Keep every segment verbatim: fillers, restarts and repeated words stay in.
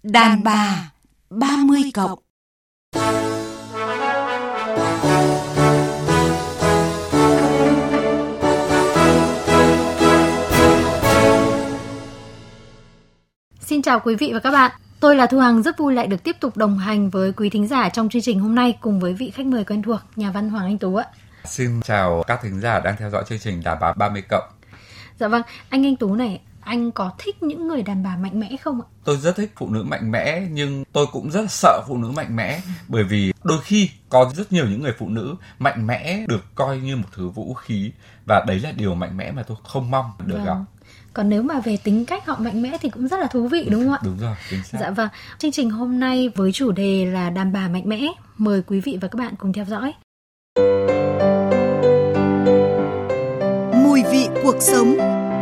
Đàn bà ba mươi cộng. Xin chào quý vị và các bạn. Tôi là Thu Hằng, rất vui lại được tiếp tục đồng hành với quý thính giả trong chương trình hôm nay cùng với vị khách mời quen thuộc, nhà văn Hoàng Anh Tú ạ. Xin chào các thính giả đang theo dõi chương trình Đàn bà ba mươi cộng. Dạ vâng, anh Anh Tú này, anh có thích những người đàn bà mạnh mẽ không ạ? Tôi rất thích phụ nữ mạnh mẽ, nhưng tôi cũng rất sợ phụ nữ mạnh mẽ. Bởi vì đôi khi có rất nhiều những người phụ nữ mạnh mẽ được coi như một thứ vũ khí. Và đấy là điều mạnh mẽ mà tôi không mong được gặp. Vâng. Còn nếu mà về tính cách họ mạnh mẽ thì cũng rất là thú vị đúng không ạ? Đúng rồi, chính xác. Dạ vâng, chương trình hôm nay với chủ đề là đàn bà mạnh mẽ. Mời quý vị và các bạn cùng theo dõi. Mùi vị cuộc sống.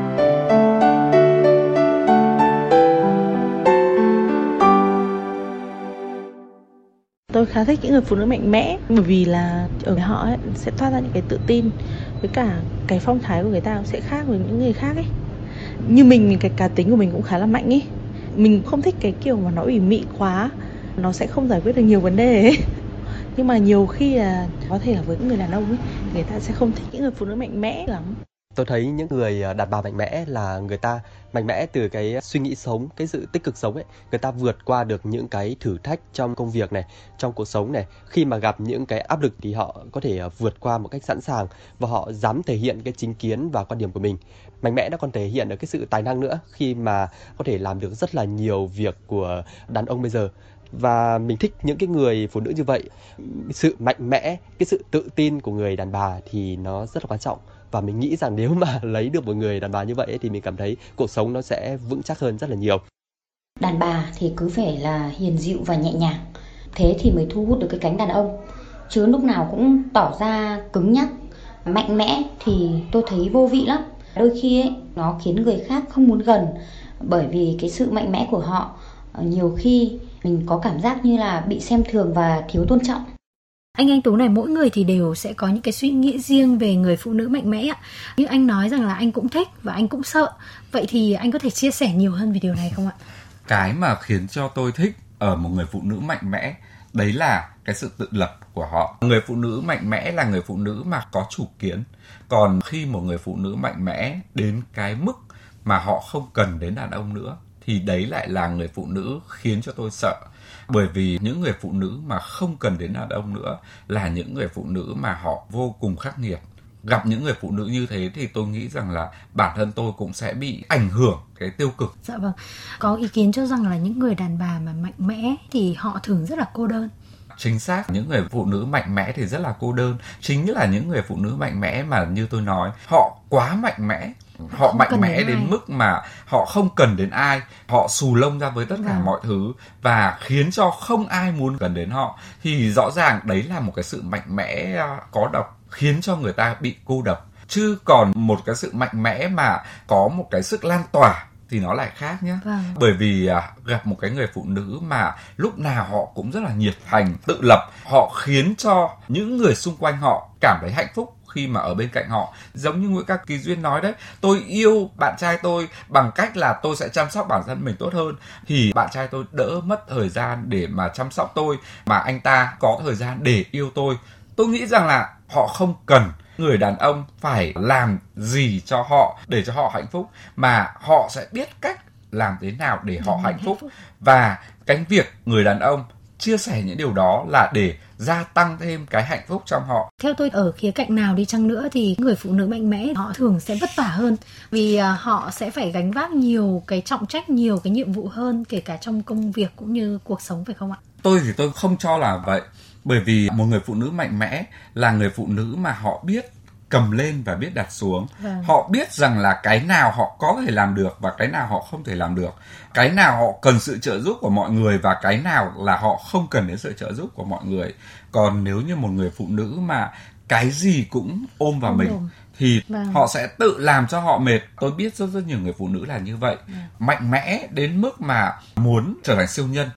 Tôi khá thích những người phụ nữ mạnh mẽ, bởi vì là ở họ ấy, sẽ toát ra những cái tự tin, với cả cái phong thái của người ta cũng sẽ khác với những người khác ấy. Như mình, cái cá tính của mình cũng khá là mạnh ấy. Mình không thích cái kiểu mà nó ủy mị quá, nó sẽ không giải quyết được nhiều vấn đề ấy. Nhưng mà nhiều khi là có thể là với những người đàn ông ấy, người ta sẽ không thích những người phụ nữ mạnh mẽ lắm. Tôi thấy những người đàn bà mạnh mẽ là người ta mạnh mẽ từ cái suy nghĩ sống, cái sự tích cực sống ấy. Người ta vượt qua được những cái thử thách trong công việc này, trong cuộc sống này. Khi mà gặp những cái áp lực thì họ có thể vượt qua một cách sẵn sàng và họ dám thể hiện cái chính kiến và quan điểm của mình. Mạnh mẽ nó còn thể hiện được cái sự tài năng nữa, khi mà có thể làm được rất là nhiều việc của đàn ông bây giờ. Và mình thích những cái người phụ nữ như vậy. Sự mạnh mẽ, cái sự tự tin của người đàn bà thì nó rất là quan trọng. Và mình nghĩ rằng nếu mà lấy được một người đàn bà như vậy ấy, thì mình cảm thấy cuộc sống nó sẽ vững chắc hơn rất là nhiều. Đàn bà thì cứ phải là hiền dịu và nhẹ nhàng, thế thì mới thu hút được cái cánh đàn ông. Chứ lúc nào cũng tỏ ra cứng nhắc, mạnh mẽ thì tôi thấy vô vị lắm. Đôi khi ấy, nó khiến người khác không muốn gần, bởi vì cái sự mạnh mẽ của họ nhiều khi mình có cảm giác như là bị xem thường và thiếu tôn trọng. Anh Anh Tú này, mỗi người thì đều sẽ có những cái suy nghĩ riêng về người phụ nữ mạnh mẽ ạ. Như anh nói rằng là anh cũng thích và anh cũng sợ. Vậy thì anh có thể chia sẻ nhiều hơn về điều này không ạ? Cái mà khiến cho tôi thích ở một người phụ nữ mạnh mẽ, đấy là cái sự tự lập của họ. Người phụ nữ mạnh mẽ là người phụ nữ mà có chủ kiến. Còn khi một người phụ nữ mạnh mẽ đến cái mức mà họ không cần đến đàn ông nữa, thì đấy lại là người phụ nữ khiến cho tôi sợ. Bởi vì những người phụ nữ mà không cần đến đàn ông nữa là những người phụ nữ mà họ vô cùng khắc nghiệt. Gặp những người phụ nữ như thế thì tôi nghĩ rằng là bản thân tôi cũng sẽ bị ảnh hưởng cái tiêu cực. Dạ vâng. Có ý kiến cho rằng là những người đàn bà mà mạnh mẽ thì họ thường rất là cô đơn. Chính xác, những người phụ nữ mạnh mẽ thì rất là cô đơn. Chính là những người phụ nữ mạnh mẽ mà như tôi nói, họ quá mạnh mẽ. Họ mạnh mẽ đến, đến mức mà họ không cần đến ai. Họ xù lông ra với tất cả vâng. mọi thứ và khiến cho không ai muốn gần đến họ. Thì rõ ràng đấy là một cái sự mạnh mẽ có độc, khiến cho người ta bị cô độc. Chứ còn một cái sự mạnh mẽ mà có một cái sức lan tỏa thì nó lại khác nhé. Vâng. Bởi vì à, gặp một cái người phụ nữ mà lúc nào họ cũng rất là nhiệt thành, tự lập, họ khiến cho những người xung quanh họ cảm thấy hạnh phúc khi mà ở bên cạnh họ. Giống như Nguyễn Các Kỳ Duyên nói đấy, tôi yêu bạn trai tôi bằng cách là tôi sẽ chăm sóc bản thân mình tốt hơn, thì bạn trai tôi đỡ mất thời gian để mà chăm sóc tôi, mà anh ta có thời gian để yêu tôi. Tôi nghĩ rằng là họ không cần người đàn ông phải làm gì cho họ để cho họ hạnh phúc, mà họ sẽ biết cách làm thế nào để họ hạnh phúc. Và cái việc người đàn ông chia sẻ những điều đó là để gia tăng thêm cái hạnh phúc trong họ. Theo tôi, ở khía cạnh nào đi chăng nữa thì người phụ nữ mạnh mẽ họ thường sẽ vất vả hơn, vì họ sẽ phải gánh vác nhiều cái trọng trách, nhiều cái nhiệm vụ hơn, kể cả trong công việc cũng như cuộc sống, phải không ạ? Tôi thì tôi không cho là vậy. Bởi vì một người phụ nữ mạnh mẽ là người phụ nữ mà họ biết cầm lên và biết đặt xuống. Vâng. Họ biết rằng là cái nào họ có thể làm được và cái nào họ không thể làm được. Cái nào họ cần sự trợ giúp của mọi người và cái nào là họ không cần đến sự trợ giúp của mọi người. Còn nếu như một người phụ nữ mà cái gì cũng ôm vào không mình đúng. Thì vâng. họ sẽ tự làm cho họ mệt. Tôi biết rất rất nhiều người phụ nữ là như vậy. Vâng. Mạnh mẽ đến mức mà muốn trở thành siêu nhân.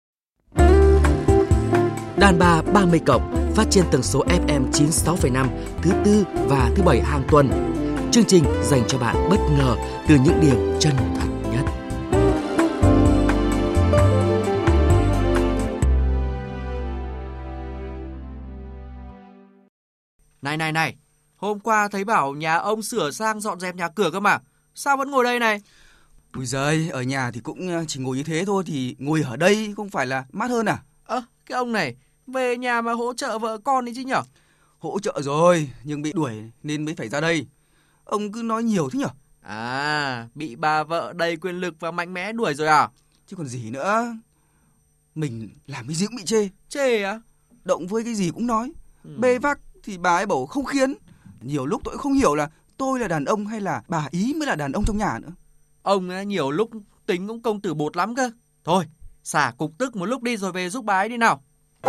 Đàn bà ba mươi cộng phát trên tần số ép em chín mươi sáu phẩy năm thứ tư và thứ bảy hàng tuần. Chương trình dành cho bạn bất ngờ từ những điều chân thật nhất. Này này này, hôm qua thấy bảo nhà ông sửa sang dọn dẹp nhà cửa cơ mà, sao vẫn ngồi đây này? Ui giời, ở nhà thì cũng chỉ ngồi như thế thôi, thì ngồi ở đây không phải là mát hơn à? Ơ, à, cái ông này, về nhà mà hỗ trợ vợ con đi chứ nhở? Hỗ trợ rồi, nhưng bị đuổi nên mới phải ra đây. Ông cứ nói nhiều thế nhở? À, bị bà vợ đầy quyền lực và mạnh mẽ đuổi rồi à? Chứ còn gì nữa. Mình làm cái gì cũng bị chê. Chê á? Động với cái gì cũng nói. Ừ. Bê vác thì bà ấy bảo không khiến. Nhiều lúc tôi không hiểu là tôi là đàn ông hay là bà ý mới là đàn ông trong nhà nữa. Ông ấy, nhiều lúc tính cũng công tử bột lắm cơ. Thôi, xả cục tức một lúc đi rồi về giúp bà ấy đi nào.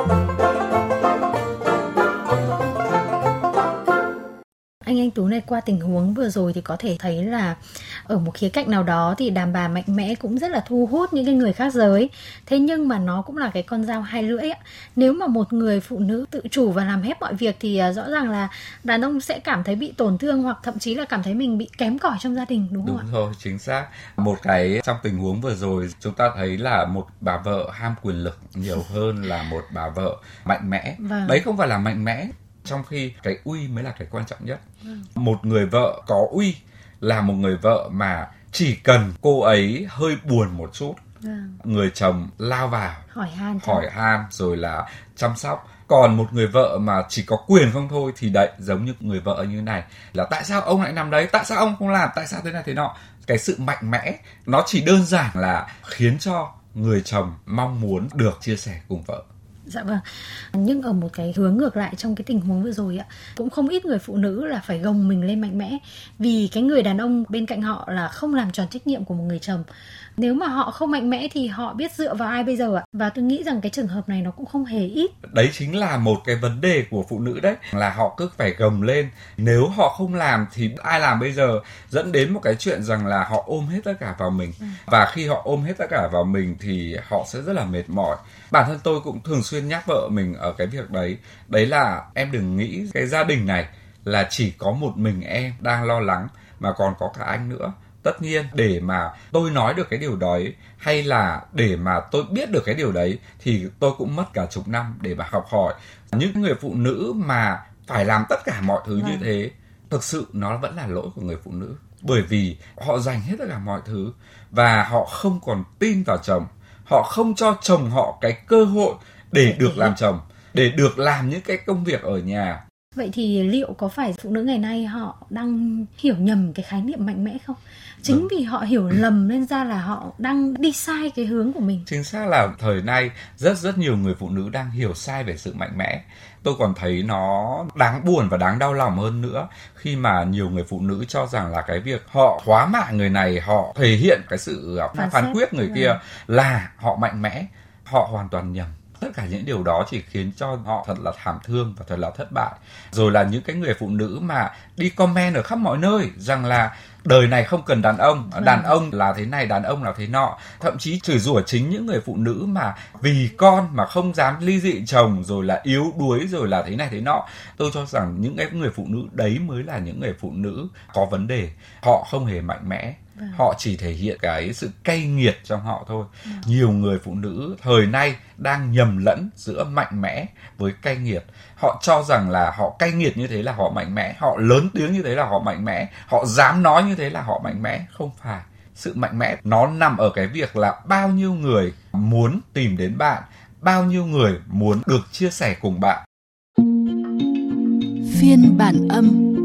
Anh Anh Tú này, qua tình huống vừa rồi thì có thể thấy là ở một khía cạnh nào đó thì đàn bà mạnh mẽ cũng rất là thu hút những cái người khác giới. Thế nhưng mà nó cũng là cái con dao hai lưỡi ạ. Nếu mà một người phụ nữ tự chủ và làm hết mọi việc thì rõ ràng là đàn ông sẽ cảm thấy bị tổn thương, hoặc thậm chí là cảm thấy mình bị kém cỏi trong gia đình, đúng không đúng ạ? Đúng rồi, chính xác. Một cái trong tình huống vừa rồi chúng ta thấy là một bà vợ ham quyền lực nhiều hơn là một bà vợ mạnh mẽ. Vâng. Đấy không phải là mạnh mẽ, trong khi cái uy mới là cái quan trọng nhất. Ừ. Một người vợ có uy là một người vợ mà chỉ cần cô ấy hơi buồn một chút, ừ. người chồng lao vào hỏi han, hỏi han rồi là chăm sóc. Còn một người vợ mà chỉ có quyền không thôi thì đấy, giống như người vợ như này là tại sao ông lại nằm đấy, tại sao ông không làm, tại sao thế này thế nọ. Cái sự mạnh mẽ nó chỉ đơn giản là khiến cho người chồng mong muốn được chia sẻ cùng vợ. Dạ vâng. Nhưng ở một cái hướng ngược lại, trong cái tình huống vừa rồi ạ, cũng không ít người phụ nữ là phải gồng mình lên mạnh mẽ vì cái người đàn ông bên cạnh họ là không làm tròn trách nhiệm của một người chồng. Nếu mà họ không mạnh mẽ thì họ biết dựa vào ai bây giờ ạ? Và tôi nghĩ rằng cái trường hợp này nó cũng không hề ít. Đấy chính là một cái vấn đề của phụ nữ đấy, là họ cứ phải gồng lên. Nếu họ không làm thì ai làm bây giờ? Dẫn đến một cái chuyện rằng là họ ôm hết tất cả vào mình. Ừ. Và khi họ ôm hết tất cả vào mình thì họ sẽ rất là mệt mỏi. Bản thân tôi cũng thường xuyên nhắc vợ mình ở cái việc đấy. Đấy là em đừng nghĩ cái gia đình này là chỉ có một mình em đang lo lắng, mà còn có cả anh nữa. Tất nhiên để mà tôi nói được cái điều đấy, hay là để mà tôi biết được cái điều đấy, thì tôi cũng mất cả chục năm để mà học hỏi. Những người phụ nữ mà phải làm tất cả mọi thứ như thế, thực sự nó vẫn là lỗi của người phụ nữ. Bởi vì họ dành hết tất cả mọi thứ và họ không còn tin vào chồng. Họ không cho chồng họ cái cơ hội để được làm chồng, để được làm những cái công việc ở nhà. Vậy thì liệu có phải phụ nữ ngày nay họ đang hiểu nhầm cái khái niệm mạnh mẽ không? Chính ừ. vì họ hiểu lầm nên ra là họ đang đi sai cái hướng của mình. Chính xác là thời nay rất rất nhiều người phụ nữ đang hiểu sai về sự mạnh mẽ. Tôi còn thấy nó đáng buồn và đáng đau lòng hơn nữa khi mà nhiều người phụ nữ cho rằng là cái việc họ khóa mạ người này, họ thể hiện cái sự phán, phán quyết người kia là họ mạnh mẽ. Họ hoàn toàn nhầm. Tất cả những điều đó chỉ khiến cho họ thật là thảm thương và thật là thất bại. Rồi là những cái người phụ nữ mà đi comment ở khắp mọi nơi rằng là đời này không cần đàn ông, đàn ông là thế này, đàn ông là thế nọ. Thậm chí chửi rủa chính những người phụ nữ mà vì con mà không dám ly dị chồng, rồi là yếu đuối, rồi là thế này thế nọ. Tôi cho rằng những cái người phụ nữ đấy mới là những người phụ nữ có vấn đề. Họ không hề mạnh mẽ. Họ chỉ thể hiện cái sự cay nghiệt trong họ thôi. Ừ. Nhiều người phụ nữ thời nay đang nhầm lẫn giữa mạnh mẽ với cay nghiệt. Họ cho rằng là họ cay nghiệt như thế là họ mạnh mẽ, họ lớn tiếng như thế là họ mạnh mẽ, họ dám nói như thế là họ mạnh mẽ. Không phải. Sự mạnh mẽ nó nằm ở cái việc là bao nhiêu người muốn tìm đến bạn, bao nhiêu người muốn được chia sẻ cùng bạn. Phiên bản âm.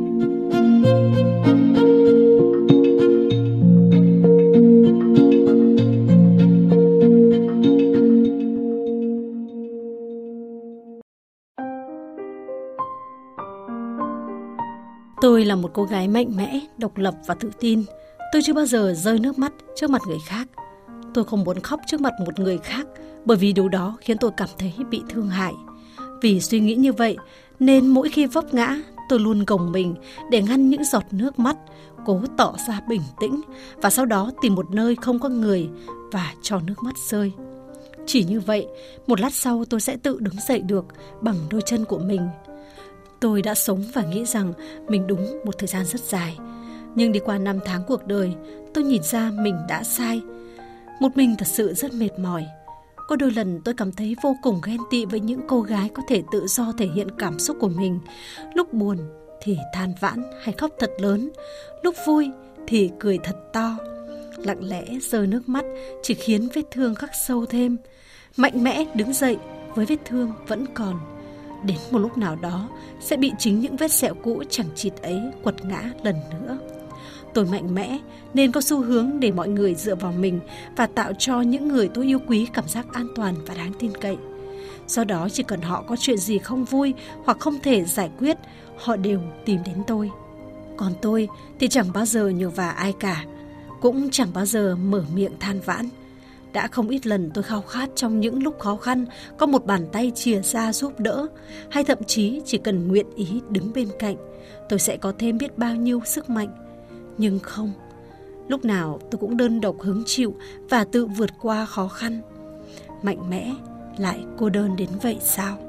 Tôi là một cô gái mạnh mẽ, độc lập và tự tin. Tôi chưa bao giờ rơi nước mắt trước mặt người khác. Tôi không muốn khóc trước mặt một người khác, bởi vì điều đó khiến tôi cảm thấy bị thương hại. Vì suy nghĩ như vậy, nên mỗi khi vấp ngã, tôi luôn gồng mình để ngăn những giọt nước mắt, cố tỏ ra bình tĩnh và sau đó tìm một nơi không có người và cho nước mắt rơi. Chỉ như vậy, một lát sau tôi sẽ tự đứng dậy được bằng đôi chân của mình. Tôi đã sống và nghĩ rằng mình đúng một thời gian rất dài. Nhưng đi qua năm tháng cuộc đời, tôi nhìn ra mình đã sai. Một mình thật sự rất mệt mỏi. Có đôi lần tôi cảm thấy vô cùng ghen tị với những cô gái có thể tự do thể hiện cảm xúc của mình. Lúc buồn thì than vãn hay khóc thật lớn, lúc vui thì cười thật to. Lặng lẽ rơi nước mắt chỉ khiến vết thương khắc sâu thêm. Mạnh mẽ đứng dậy với vết thương vẫn còn. Đến một lúc nào đó sẽ bị chính những vết sẹo cũ chẳng chịt ấy quật ngã lần nữa. Tôi mạnh mẽ nên có xu hướng để mọi người dựa vào mình và tạo cho những người tôi yêu quý cảm giác an toàn và đáng tin cậy. Do đó chỉ cần họ có chuyện gì không vui hoặc không thể giải quyết, họ đều tìm đến tôi. Còn tôi thì chẳng bao giờ nhờ vả ai cả, cũng chẳng bao giờ mở miệng than vãn. Đã không ít lần tôi khao khát trong những lúc khó khăn có một bàn tay chìa ra giúp đỡ, hay thậm chí chỉ cần nguyện ý đứng bên cạnh, tôi sẽ có thêm biết bao nhiêu sức mạnh. Nhưng không, lúc nào tôi cũng đơn độc hứng chịu và tự vượt qua khó khăn. Mạnh mẽ lại cô đơn đến vậy sao?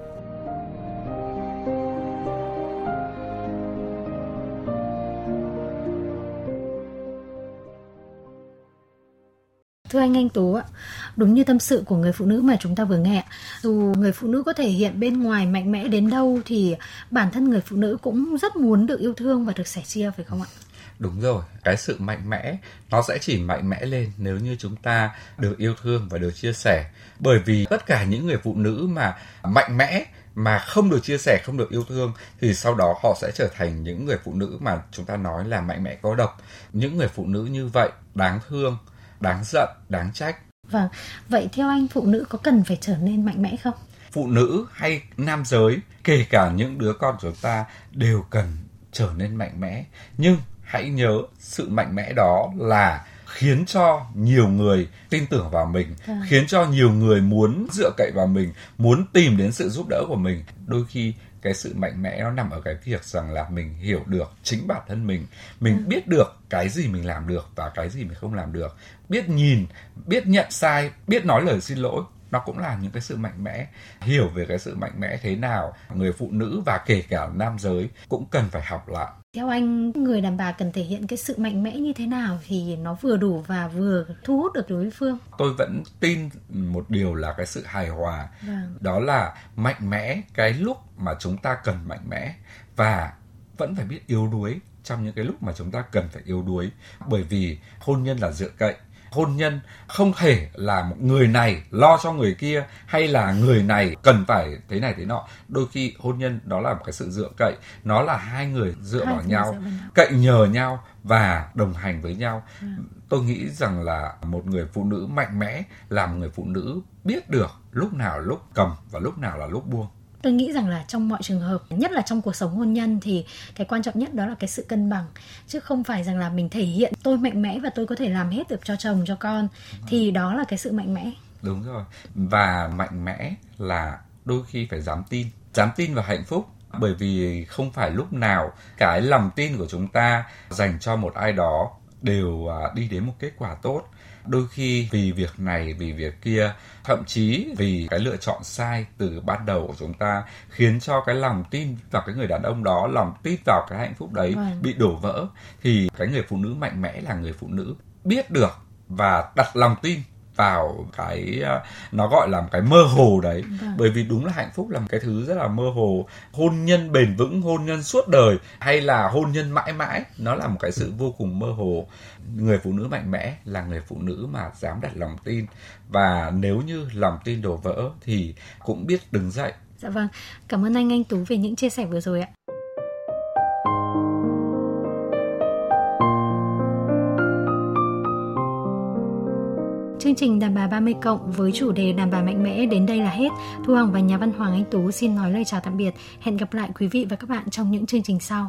Thưa anh Anh Tú ạ, đúng như tâm sự của người phụ nữ mà chúng ta vừa nghe, dù người phụ nữ có thể hiện bên ngoài mạnh mẽ đến đâu thì bản thân người phụ nữ cũng rất muốn được yêu thương và được sẻ chia, phải không ạ? Đúng rồi, cái sự mạnh mẽ nó sẽ chỉ mạnh mẽ lên nếu như chúng ta được yêu thương và được chia sẻ. Bởi vì tất cả những người phụ nữ mà mạnh mẽ mà không được chia sẻ, không được yêu thương thì sau đó họ sẽ trở thành những người phụ nữ mà chúng ta nói là mạnh mẽ có độc. Những người phụ nữ như vậy đáng thương, đáng giận, đáng trách. Vâng, vậy theo anh phụ nữ có cần phải trở nên mạnh mẽ không? Phụ nữ hay nam giới, kể cả những đứa con chúng ta đều cần trở nên mạnh mẽ. Nhưng hãy nhớ sự mạnh mẽ đó là khiến cho nhiều người tin tưởng vào mình, à. khiến cho nhiều người muốn dựa cậy vào mình, muốn tìm đến sự giúp đỡ của mình. Đôi khi cái sự mạnh mẽ nó nằm ở cái việc rằng là mình hiểu được chính bản thân mình, mình à. biết được cái gì mình làm được và cái gì mình không làm được, biết nhìn, biết nhận sai, biết nói lời xin lỗi. Nó cũng là những cái sự mạnh mẽ. Hiểu về cái sự mạnh mẽ thế nào, người phụ nữ và kể cả nam giới cũng cần phải học lại. Theo anh, người đàn bà cần thể hiện cái sự mạnh mẽ như thế nào thì nó vừa đủ và vừa thu hút được đối phương? Tôi vẫn tin một điều là cái sự hài hòa. Vâng. Đó là mạnh mẽ cái lúc mà chúng ta cần mạnh mẽ và vẫn phải biết yếu đuối trong những cái lúc mà chúng ta cần phải yếu đuối. Bởi vì hôn nhân là dựa cậy. Hôn nhân không thể là một người này lo cho người kia hay là người này cần phải thế này thế nọ. Đôi khi hôn nhân đó là một cái sự dựa cậy. Nó là hai người dựa hai vào nhau, cậy nhờ nhau và đồng hành với nhau. Ừ. Tôi nghĩ rằng là một người phụ nữ mạnh mẽ là một người phụ nữ biết được lúc nào lúc cầm và lúc nào là lúc buông. Tôi nghĩ rằng là trong mọi trường hợp, nhất là trong cuộc sống hôn nhân thì cái quan trọng nhất đó là cái sự cân bằng. Chứ không phải rằng là mình thể hiện tôi mạnh mẽ và tôi có thể làm hết được cho chồng, cho con. Thì đó là cái sự mạnh mẽ. Đúng rồi. Và mạnh mẽ là đôi khi phải dám tin. Dám tin vào hạnh phúc. Bởi vì không phải lúc nào cái lòng tin của chúng ta dành cho một ai đó đều đi đến một kết quả tốt. Đôi khi vì việc này, vì việc kia, thậm chí vì cái lựa chọn sai từ ban đầu của chúng ta khiến cho cái lòng tin vào cái người đàn ông đó, lòng tin vào cái hạnh phúc đấy vâng. bị đổ vỡ. Thì cái người phụ nữ mạnh mẽ là người phụ nữ biết được và đặt lòng tin vào cái, nó gọi là một cái mơ hồ đấy. Vâng. Bởi vì đúng là hạnh phúc là một cái thứ rất là mơ hồ. Hôn nhân bền vững, hôn nhân suốt đời hay là hôn nhân mãi mãi, nó là một cái sự vô cùng mơ hồ. Người phụ nữ mạnh mẽ là người phụ nữ mà dám đặt lòng tin. Và nếu như lòng tin đổ vỡ thì cũng biết đứng dậy. Dạ vâng, cảm ơn anh Anh Tú về những chia sẻ vừa rồi ạ. Chương trình Đàn bà ba mươi cộng với chủ đề Đàn bà mạnh mẽ đến đây là hết. Thu Hằng và nhà văn Hoàng Anh Tú xin nói lời chào tạm biệt. Hẹn gặp lại quý vị và các bạn trong những chương trình sau.